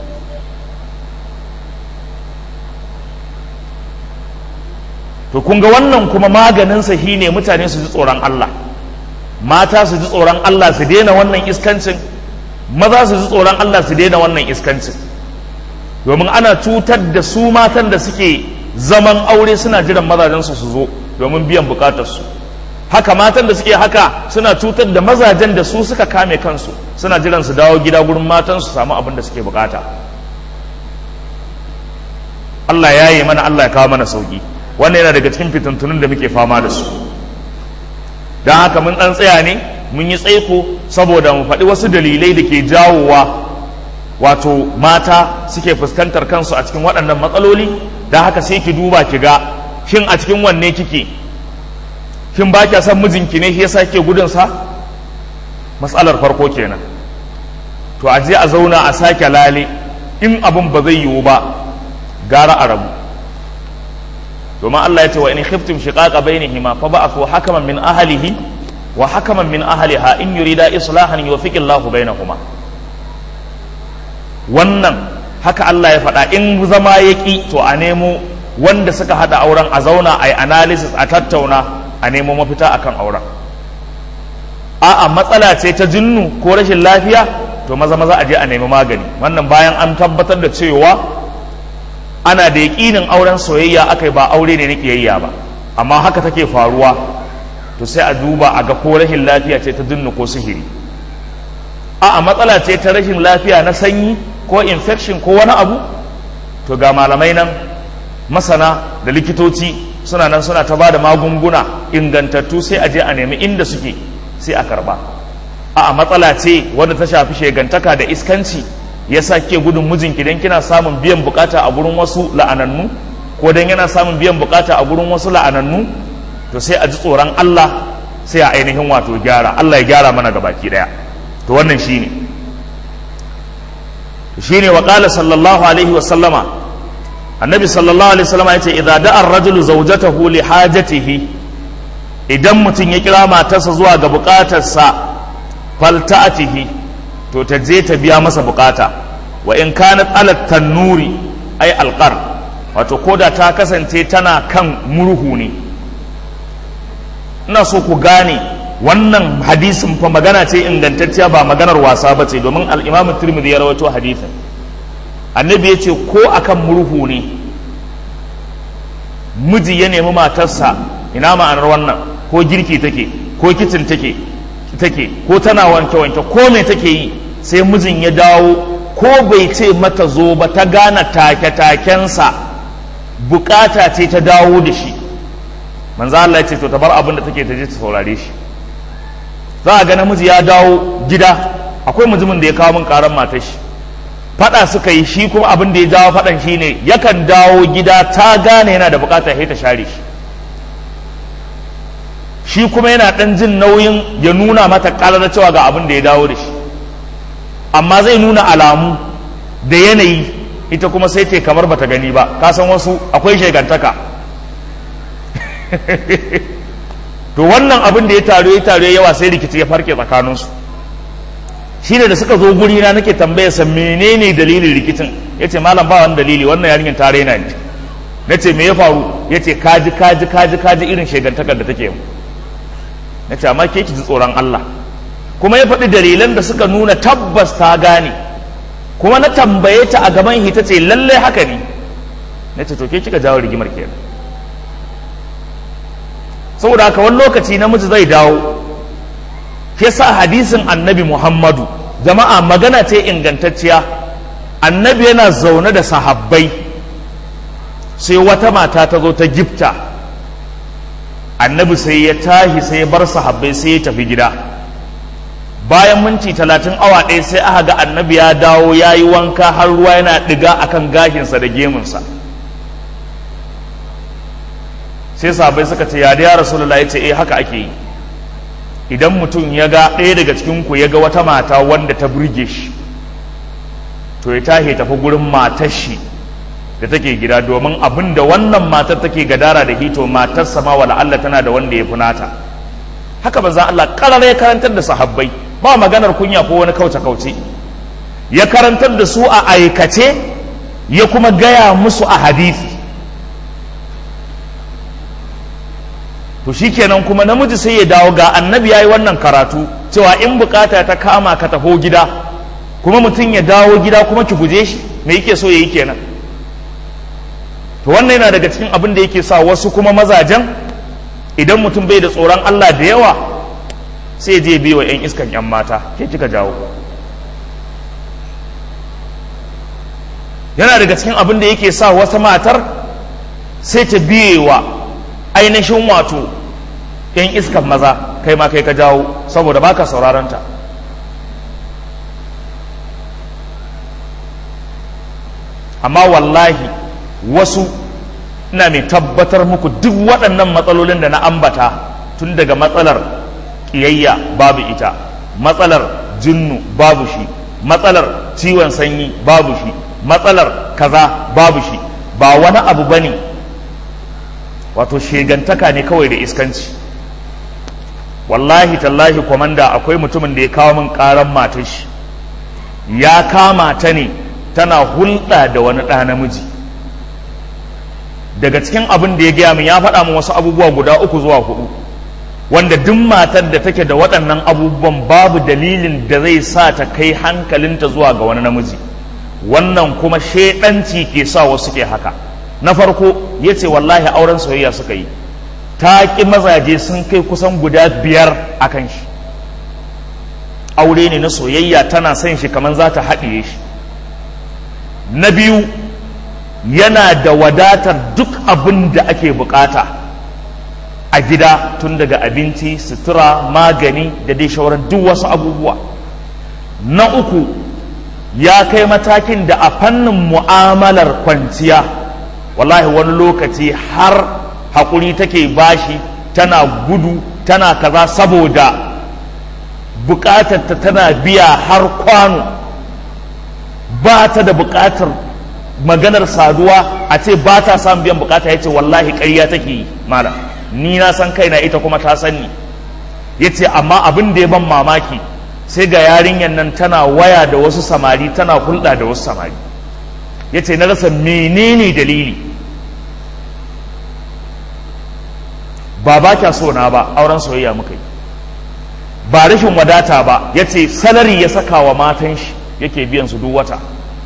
To kun ga wannan kuma maganin sa shine mutane su ji tsoron Allah, mata su ji tsoron Allah su daina wannan iskancin, maza su ji tsoron Allah su daina wannan iskancin, domin ana cutar da su matan da suke zaman aure suna jiran mazajensu su zo domin biyan bukatarsu. Haka matan da suke haka suna cutar da mazajen da su suka kame kansu suna jiran su dawo gida gurin matan su samu abin da suke bukata. Allah ya yi mana, Allah ya kawo mana sauki. Wannan yana daga cikin fitintunin da muke fama da su. Don haka mun ɗan tsaya ne mun yi tsaiko saboda mu faɗi wasu dalilai da ke jawowa wato mata suke fuskantar kansu a cikin waɗannan matsaloli. Don haka sai ki duba ki ga shin a cikin wanne kike, kin ba kya san mijinki ne shi yasa kike gudun sa? Matsalar farko kenan. To a je a zauna a sake lale, in abin ba zai yiwu ba gara a rabu, domin Allah ya ce wa in khiftum shiqaqa bainihima fa ba'athu hakaman min ahlihi wa hakaman min ahliha in yurida islahan yuwaffiqu Allahu bainahuma. Wannan haka Allah ya faɗa, in zama yaki to a nemo wanda suka hada auren, a zauna a yi analysis, a tattauna, a nemo mafita akan auren. A'a matsala ce ta jinnu ko rashin lafiya, to maza maza a je a nemi magani. Wannan bayan an tabbatar da cewa ana da yaƙinin auren soyayya akai, ba aure ne na ƙiyayya ba, amma haka take faruwa, to sai a duba a ga ko rashin lafiya ce ta jinnu ko sihiri. A'a matsala ce ta rashin lafiya na sanyi ko infection ko wani abu, to ga malamai nan masana da likitoci suna nan suna ta ba da magunguna ingantattu, sai a je a nemi inda suke sai a karba. A matsala ce wanda ta shafi shegantaka da iskanci, ya sa ke gudun mijinki don kina samun biyan bukata a gurin wasu la'anannu, ko don yana samun biyan bukata a gurin wasu la'anannu, to sai a ji tsoron Allah, sai a ainihin wato gyara. Allah ya gyara mana gabaki daya. To wannan shine shine wa qala sallallahu alaihi wa sallama, annabi sallallahu alaihi wasallam ya ce idza da'a ar-rajulu zawjatahu li hajatihi, idan mutum ya kira matarsa zuwa ga bukatarsa, falta'atihi, to ta je ta biya masa bukata. Wa in kanat ala tannuri ay alqar, wato koda ta kasance tana kan murhu ne. Ina so ku gane wannan hadisin fa magana ce ingantacciya, ba maganar wasa ba ce, domin al-Imam Tirmidhi ya rawaito hadisin. Annabi ya ce ko akan murhu ne miji ya nemi matarsa, ina ma'anar wannan, ko girki take ko kicin take take ko tana wanke wanke ko me take yi, sai mijin ya dawo ko bai ce mata zo ba, ta gane take takensa, bukata ce ta dawo da shi, manzo Allah ya ce to ta bar abin da take ta je ta saurare shi. Za a ga namiji ya dawo gida, akwai mutumin da ya kawo min karan matar shi, fada suka yi, shi kuma abin da ya jawo fadan shi ne yakan dawo gida ta gane yana da bukata sai ta share shi, shi kuma yana dan jin nauyin ya nuna mata karar cewa ga abin da ya dawo da shi, amma zai nuna alamu da yanayi, ita kuma sai ce kamar bata gani ba. Ka san wasu akwai shegantaka to wannan abin da ya taru ya taru yawa sai rikici ya farke tsakaninsu. Shine da suka zo guri na nake tambaya sa menene dalilin rikicin, yace malam ba wani dalili, wannan yarinyar ta raina ni. Nace me ya faru? Yace kaji kaji kaji kaji irin shegantakar da take mu. Nace amma ke ki ji tsoron Allah. Kuma ya faɗi dalilan da suka nuna tabbas ta gane, kuma na tambaye ta a gaban hita ce lalle haka ne. Nace to ke kika jawo rigimar kenan. Saboda haka wani lokaci namiji zai dawo, ke sa hadisin annabi Muhammadu, jama'a magana ce ingantacciya, annabi yana zaune da sahabbai, sai wata mata ta zo ta gifta, annabi sai ya tashi sai ya bar sahabbai sai ya tafi gida. Bayan minti talatin awa ɗaya sai aka ga annabi ya dawo ya yi wanka har ruwa yana ɗiga akan gashinsa da gemunsa. Sai sahabbai suka ce ya da ya Rasulullah, ya ce eh haka ake yi, idan mutum ya ga ɗaya daga cikinku ya ga wata mata wanda ta burge shi, to ya tahe tafi gurin matar shi da take gida, domin abin da wannan matar take gadara da hito matarsa ma wala Allah tana da wanda ya fi nata. Haka manzo Allah karara ya karantar da sahabbai, ba maganar kunya ko wani kauce kauce, ya karantar da su a aikace, ya kuma gaya musu a hadisi. To shikenan kuma namiji sai ya dawo, ga annabi yayi wannan karatu cewa in bukata ta kama ka taho gida, kuma mutum ya dawo gida kuma ki guje shi, me yake so yayi kenan? To wannan yana daga cikin abin da yake sa wasu kuma mazajen, idan mutum bai da tsoron Allah da yawa, sai je biyo yan iskan yan mata, ke kika jawo. Yana daga cikin abin da yake sa wata matar sai ta biyewa ainihin wato yan iskan maza, kai ma kai ka jawo, saboda baka sauraron ta. Amma wallahi wasu, ina mai tabbatar muku duk waɗannan matsalolin da na ambata, tun daga matsalar ƙiyayya babu ita, matsalar jinnu babu shi, matsalar ciwon sanyi babu shi, matsalar kaza babu shi, ba wani abu bane, wato shegantaka ne kawai da iskanci. Wallahi tallahi komanda, akwai mutumin da ya kawo min karan matar shi, ya kama ta ne tana hulɗa da wani ɗa namiji. Daga cikin abin da ya gaya min, ya faɗa min wasu abubuwa guda uku zuwa hudu, wanda duk matar da take da waɗannan abubuwan babu dalilin da zai sa ta kai hankalinta zuwa ga wani namiji. Wannan kuma shedanci ke sa wasu ke haka. Na farko ya ce wallahi auren soyayya suka yi, ta ƙi mazaje sun kai kusan guda biyar a kan shi. Aure ne na soyayya, tana son shi kamar za ta haɗiye shi. Na biyu, yana da wadatar duk abin da ake bukata a gida, tun daga abinci, sutura, magani da dai shawarar duk wasu abubuwa. Na uku, ya kai matakin da a fannin mu'amalar kwanciya, wallahi wani lokaci har haƙuri take bashi, tana gudu, tana kaza, saboda buƙatar ta tana biya har kwano, ba ta da buƙatar maganar saduwa a ce ba ta samun biyan buƙata. Ya ce wallahi ƙarya take yi malam, ni na san kaina, ita kuma ta san ni. Ya ce amma abin da ya ban mamaki, sai ga yarinyar nan tana waya da wasu samari, tana hulɗa da wasu samari. Ya ce na rasa menene dalili, ba ba kya so na ba, auren soyayya muka yi, ba rashin wadata ba. Ya ce salari ya saka wa matan shi yake biyan su duk wata,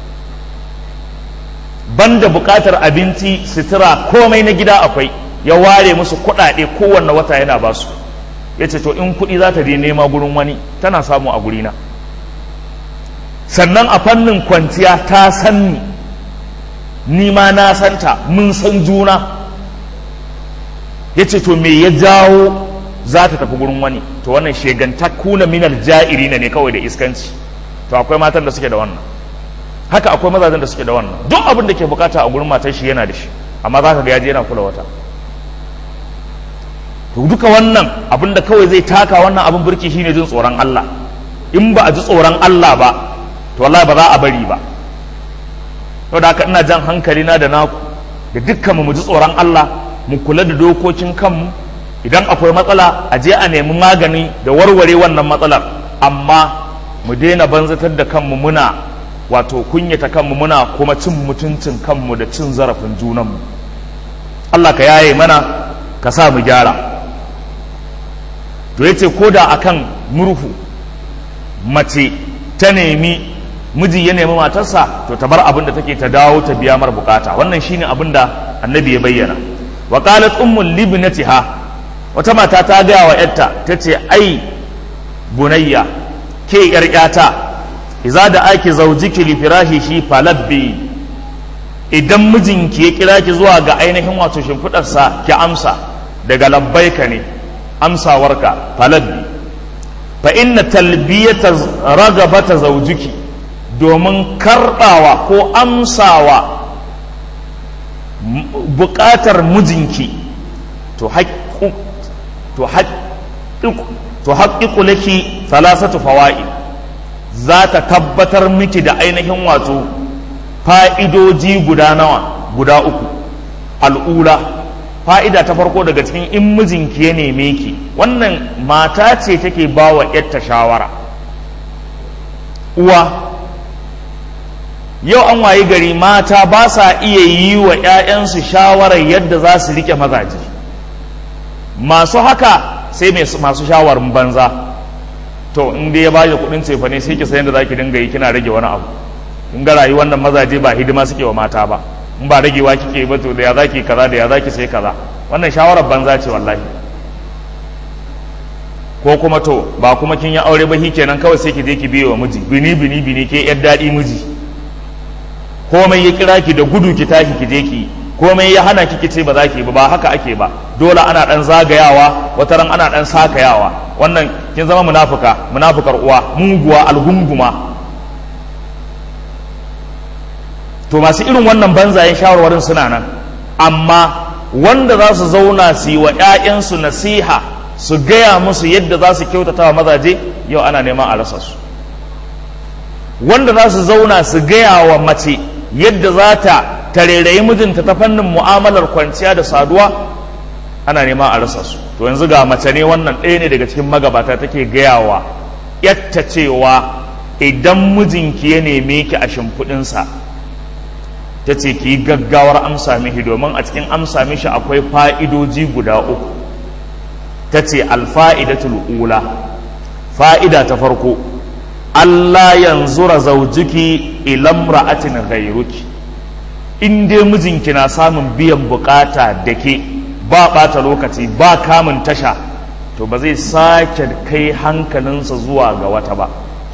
banda bukatar abinci, sutura, komai na gida akwai, ya ware musu kuɗaɗe kowanne wata yana ba su. Ya ce to in kuɗi za ta je nema gurin wani, tana samu a gurina. Sannan a fannin kwanciya ta san ni, ni ma na santa, mun san juna. Ya ce to me ya jawo za ta tafi gurin wani? To wannan shegantakuna minal ja'irina ne kawai da iskanci. To akwai matan da suke da wannan, haka akwai mazajen da suke da wannan. Duk abin da ke bukata a gurin matar shi yana da shi, amma za ka ga yaje yana kula wata. To duka wannan abin da kawai zai taka wannan abin burki shine jin tsoron Allah. In ba a ji tsoron Allah ba, to wallahi ba za a bari ba. To da haka ina jan hankali na da naku da dukkan mu ji tsoron Allah, mu kula da dokokin kanmu. Idan akwai matsala a je a nemi magani da warware wannan matsalar, amma mu daina banzatar da kanmu muna wato kunyata kanmu muna kuma cin mutuncin kanmu da cin zarafin junanmu. Allah ka yaye mana, ka sa mu gyara. To yace ko da akan murhu mace ta nemi miji ya nemi matarsa, to ta bar abin da take ta dawo ta biya mar bukata. Wannan shine abin da annabi ya bayyana. Wa qalat ummul libnatiha, wata mata ta gaya wa yarta tace ai bunayya, ke yar yata, iza da ake zaujiki li firashi shi falabbi, idan mijinki ya kira ki zuwa ga ainihin wato shimfidarsa ki amsa, daga labbaika ne amsawarka falabbi. Fa inna talbiyata ragabata zaujiki, domin karbawa ko amsawa bukatar mijinki, to haƙƙu to haƙƙu to haƙƙiƙu laki salasatu fawaid, za ta tabbatar miki da ainihin wato fa'idoji guda nawa guda uku. Al'ula, fa'ida ta farko daga cikin in mijinki ya neme ki, wannan mata ce take ba wa ‘yarta shawara. Uwa, yau an wayi gari mata ba sa iya yi wa ‘ya'yansu shawarar yadda za su riƙe mazaje. Masu haka sai masu shawarin banza. To in dai ya ba da kuɗin cefa ne sai ki sayan da za ki dinga yi kina rage wani abu. In ga rayuwar nan mazaje ba hidima suke wa mata ba, in ba ragewa kike ba to da ya zaki kaza da ya zaki sai kaza. Wannan shawarar banza ce wallahi. Ko kuma to ba kuma kin yi aure ba kenan kawai sai ki je ki biye wa miji, bini bini bini ke yar daɗi miji. Komai ya kira ki da gudu ki tashi ki je ki, komai ya hana ki ce ba za ki ba, ba haka ake ba. Dole ana dan zagayawa, wata ran ana dan sakayawa. Wannan kin zama munafuka, munafukar uwa, munguwa, algunguma. To masu irin wannan banzayen shawarwarin suna nan, amma wanda za su zauna su yi wa ‘ya'yansu nasiha, su gaya musu yadda za su kyautata wa mazaje, yau ana neman a rasa su. Wanda za su zauna su gaya wa mace yadda za ta tarairayi mijinta ta fannin mu'amalar kwanciya da saduwa, ana neman a rasa su. To yanzu ga mace ne wannan ɗaya ne daga cikin magabata take gaya wa yatta cewa idan mijinki ya neme ki a shimfiɗinsa, ta ce ki yi gaggawar amsa mishi, domin a cikin amsa mishi akwai fa'idoji guda uku. Ta ce alfa'idatul ula, fa'ida ta farko, Allah yanzura zaujiki ilam ra'atin ghairuki. In dai mijinki na samun biyan bukata da ke, ba ɓata lokaci, ba kamun tasha, to ba zai sake kai hankalinsa zuwa ga wata ba.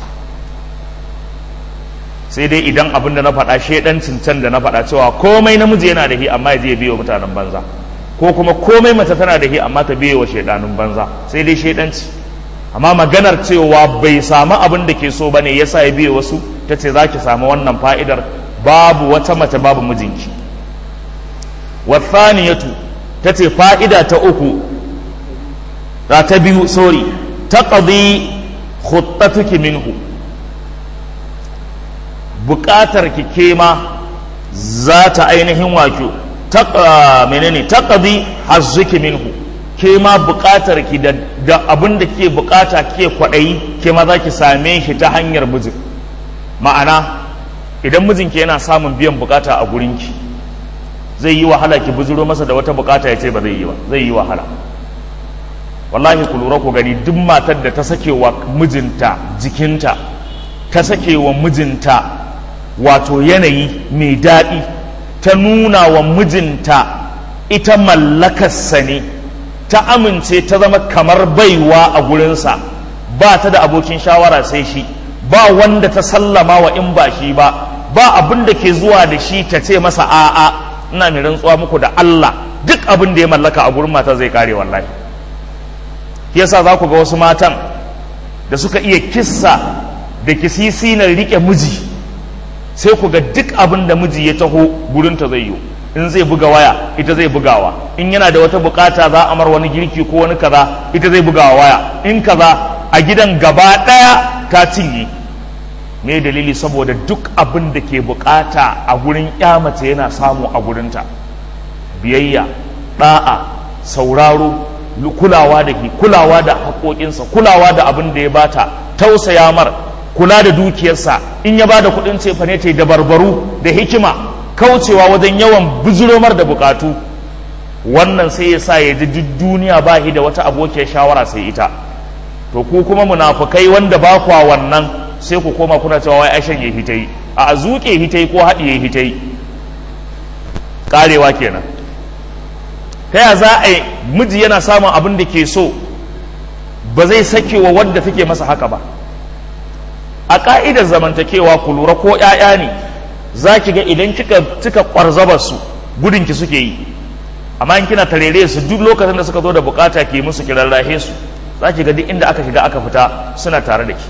Sai dai idan abin da na faɗa shaidancin can da na faɗa cewa komai namiji yana da hi amma ya je ya biyo mutanen banza, ko kuma komai mace tana da hi amma ta biyo wa shaidanun banza, sai dai shaidanci. Amma maganar cewa bai samu abin da ke so bane yasa ya biyo wasu, ta ce za ki samu wannan fa'idar, babu wata mace babu mijinki. Wathaniyatu, ta ce fa'ida ta uku, ta biyu sorry, taqdi khuttatuki minhu, buƙatar ki kema za ta ainihin wato menene taqdi hazzuki minhu, ke ma buƙatar ki da, da abin da ke buƙata ke kwaɗayi ke ma za ki same shi ta hanyar mijin. Ma'ana idan mijinki yana samun biyan buƙata a gurinki zai yi wahala ki buzuro masa da wata buƙata ya ce ba zai yi ba, zai yi wahala. Wallahi ku lura ku gani, duk matar da ta sake wa mijinta jikinta, ta sake wa mijinta wato yanayi mai daɗi, ta nuna wa mijinta ita mallakarsa ne, ta amince ta zama kamar baiwa a gurinsa, ba ta da abokin shawara sai shi, ba wanda ta sallama wa in ba shi ba, ba abin da ke zuwa da shi ta ce masa a'a. Ina mai rantsuwa muku da Allah, duk abin da ya mallaka a gurin mata zai kare wallahi. Yasa za ku ga wasu matan da suka iya kissa da kisisi na rike miji, sai ku ga duk abin da miji ya taho gurinta zai yi. In zai buga waya ita zai bugawa, in yana da wata bukata za a mar wani girki ko wani kaza ita zai bugawa waya, in kaza a gidan gaba daya ta cinye. Me dalili? saboda duk abin da ke bukata a gurin ya mace yana samu a gurinta. Biyayya, da'a, sauraro, kulawa da ke, kulawa da haƙoƙinsa, kulawa da abin da ya bata, tausaya mar, kula da dukiyarsa, in ya bada kuɗin cefane ta da barbaru da hikima, kaucewa wajen yawan bijiromar da bukatu. Wannan sai ya sa ya ji duk duniya ba shi da wata abokiyar shawara sai ita. To ku kuma munafukai wanda ba kwa wannan, sai ku koma kuna cewa wai aishan ya hitai, a zuke hitai ko haɗi ya hitai, karewa kenan. Ta ya za a yi miji yana samun abin da ke so ba zai sake wa wadda take masa haka ba? A ka'idar zamantakewa ku lura, ko 'ya'ya ne za ki ga idan kika cika kwarzabar su gudunki suke yi, amma in kina tarere su duk lokacin da suka zo da bukata ke musu kirarrahe su, za ki ga duk inda aka shiga aka fita suna tare da ki.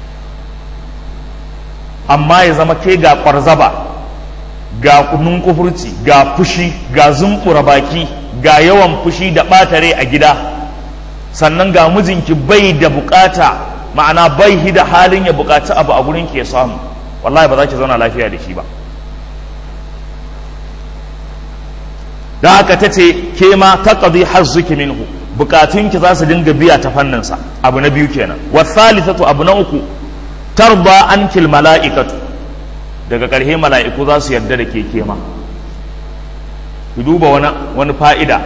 Amma ya zama ke ga kwarzaba, ga kunun kufurci, ga fushi, ga zumbura baki, ga yawan fushi da ɓatare a gida, sannan ga mijinki bai da bukata, ma'ana bai hi da halin ya bukaci abu a gurin ki ya samu, wallahi ba za ki zauna lafiya da shi ba. da haka ta ce ke ma taqdi hazzuki minhu, bukatunki za su dinga biya ta fanninsa. Abu na biyu kenan. Wa thalithatu, abu na uku, tarba ankil mala'ikatu, daga ƙarshe mala'iku za su yarda da ke kema. Ki duba wani wani fa'ida,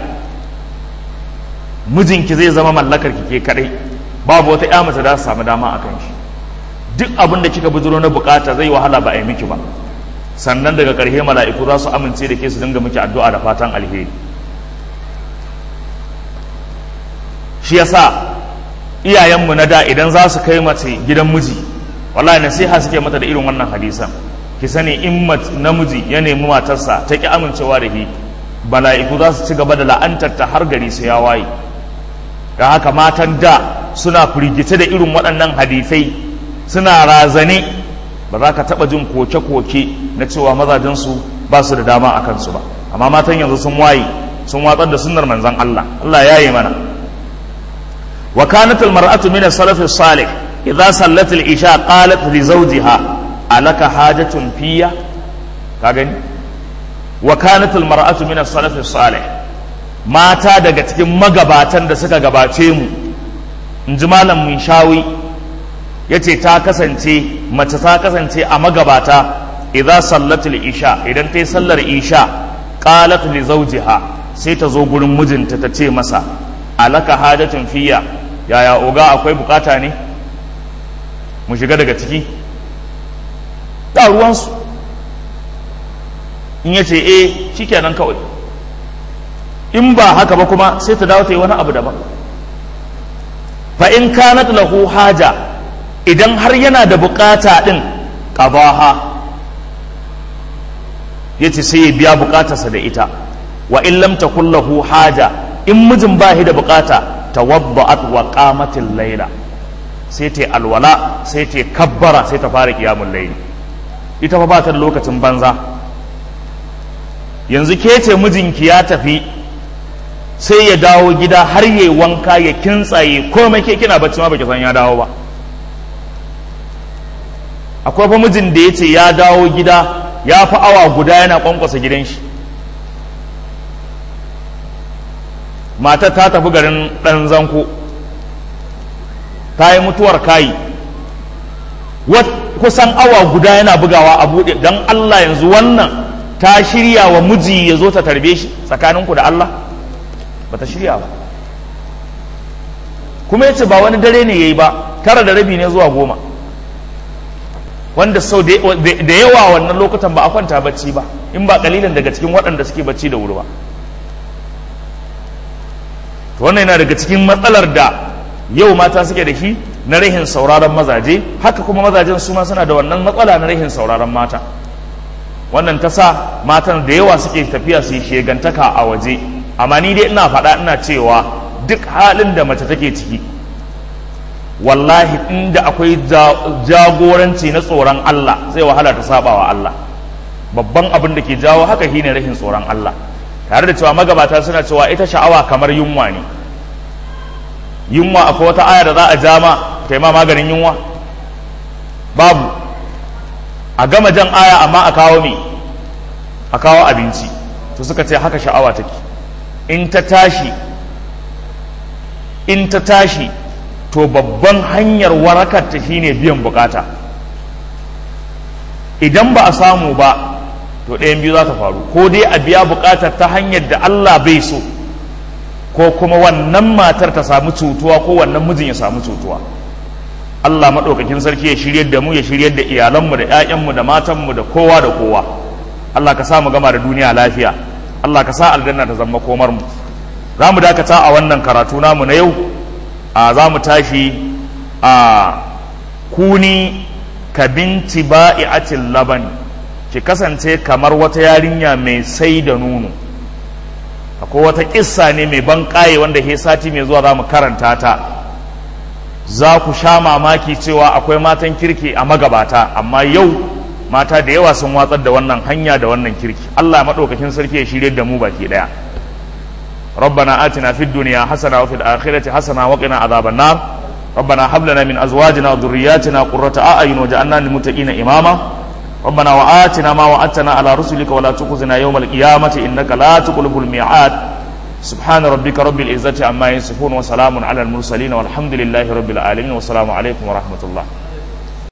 mijinki zai zama mallakar ki ke kadai, babu wata ƴa mace da su samu dama akan shi. Duk abin da kika bujiro na bukata zai wahala ba a yi miki ba. Sannan daga ƙarshe mala'iku za su amince da ke su dinga miki addu'a da fatan alheri. Shi yasa iyayenmu na da idan za su kai mace gidan miji, wallahi nasiha suke mata da irin wannan hadisan. Ki sani in namiji ya nemi matarsa ta ki amincewa da shi, mala'iku za su ci gaba da la'antar ta har gari sai ya waye. Da haka matan da suna firgice da irin waɗannan hadisai, suna razane, ba za ka taɓa jin koke-koke na cewa mazajensu ba su da dama a kansu ba. Amma matan yanzu sun waye, sun watsar da sunnar manzon Allah. Allah ya yi mana. Wa kanat al-mar'atu min as-salaf as-salih idza sallat al-isha qalat li zawjiha alaka hajatun fiya. Ka gani? Wa kanat al-mar'atu min as-salaf as-salih, mata daga cikin magabatan da suka gabace mu, in ji malam Minshawi yace ta kasance, mace ta kasance a magabata, idza sallat al-isha, idan ta yi sallar isha, qalat li zawjiha, sai ta zo gurin mijinta ta ce masa alaka hajatun fiya, yaya oga akwai bukata ne mu shiga daga ciki? Da ruwansu. In yace eh shikenan kawai, in ba haka ba kuma sai ta dawo ta yi wani abu daban. Fa in kanat lahu haja, idan har yana da bukata din, qadaha, yace sai ya biya bukatarsa da ita. Wa in lam takul lahu haja, in mijin ba shi da bukata, tawadda'at wa qamatil layla, sai ta alwala, sai ta kabbara, sai ta fara qiyamul layl. Ita fa ba ta da lokacin banza. Yanzu ke ce mijinki ya tafi, sai ya dawo gida har yayi wanka ya kintsaye komai, ke kina bacci ma baki san ya dawo ba. Akwai fa mijin da yace ya dawo gida ya fi awa guda yana kwankwasa gidan shi. mata ta tafi garin ɗan zanko ta yi mutuwar kayi kusan awa guda yana bugawa a buɗe don Allah yanzu wannan ta shirya wa miji ya zo ta tarbe shi tsakaninku da Allah ba ta shirya ba kuma ya ce ba wani dare ne ya yi ba tara da rabi ne zuwa goma wanda sau da yawa wannan lokutan ba a kwanta bacci ba in ba kalilan daga cikin waɗanda suke bacci da wuri ba wannan yana daga cikin matsalar da yau mata suke da shi na rahin sauraron mazaje haka kuma mazajen su ma suna da wannan matsala na rahin sauraron mata wannan ta sa matan da yawa suke tafiya su yi shegantaka a waje amma ni dai ina faɗa ina cewa duk halin da mace take ciki wallahi inda akwai jagoranci na tsoron Allah zai wahala ta saba wa Allah babban abin da ke jawo haka shine rashin tsoron Allah tare da cewa magabata suna cewa ita sha'awa kamar yunwa ne yunwa akwai wata aya da za a jama ta yi ma maganin yunwa babu a gama jan aya amma a kawo me a kawo abinci to suka ce haka sha'awa take in ta tashi in ta tashi to babban hanyar warakar ta shine biyan bukata idan ba a samu ba to ɗayan biyu za ta faru ko dai a biya bukatar ta hanyar da Allah bai so ko kuma wannan matar ta samu cutuwa ko wannan mijin ya samu cutuwa Allah maɗaukakin sarki ya shiryar da mu ya shiryar da iyalanmu da 'ya'yanmu da matanmu da kowa da kowa Allah ka sa mu gama da duniya lafiya Allah ka sa aljanna ta zama komar mu za mu dakata a wannan karatu namu na yau a za mu tashi a kuni ka binti ba'i'atil labani ki kasance kamar wata yarinya mai sai da nono akwai wata kissa ne mai ban kaye wanda he sati mai zuwa za mu karanta ta za ku sha mamaki cewa akwai matan kirki a magabata amma yau mata da yawa sun watsar da wannan hanya da wannan kirki Allah maɗaukakin sarki ya shirye da mu baki ɗaya ربنا آتنا في الدنيا حسنة وفي الآخرة حسنة وقنا عذاب النار ربنا هب لنا من أزواجنا وذرياتنا قرة أعين وجعلنا للمتقين إماما ربنا وآتنا ما وعدتنا على رسلك ولا تخزنا يوم القيامة إنك لا تخلف الميعاد سبحان ربك رب العزة عما يصفون وسلام على المرسلين والحمد لله رب العالمين والسلام عليكم ورحمة الله